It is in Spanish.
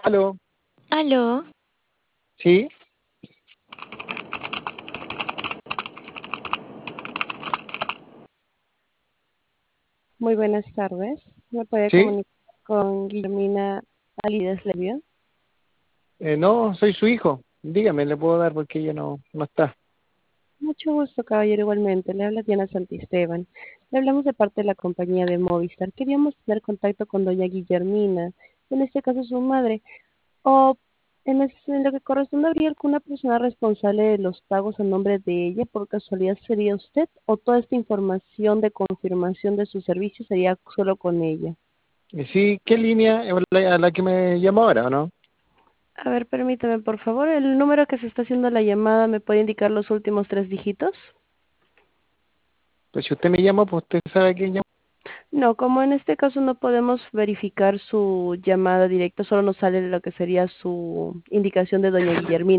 Aló, Aló, sí, Muy buenas tardes. ¿Me puede sí, comunicar con Guillermina Alides Levio? no, soy su hijo. Dígame, le puedo dar porque ella no está. Mucho gusto, caballero, igualmente. Le habla Diana Santisteban. Le hablamos de parte de la compañía de Movistar. Queríamos tener contacto con doña Guillermina, en este caso su madre. O en lo que corresponde, ¿habría alguna persona responsable de los pagos a nombre de ella? ¿Por casualidad sería usted? ¿O toda esta información de confirmación de su servicio sería solo con ella? Sí, ¿qué línea es la que me llamó ahora o no? A ver, permítame, por favor, el número que se está haciendo la llamada, ¿me puede indicar los últimos tres dígitos? Pues si usted me llama, pues usted sabe quién llama. No, como en este caso no podemos verificar su llamada directa, solo nos sale lo que sería su indicación de doña Guillermina.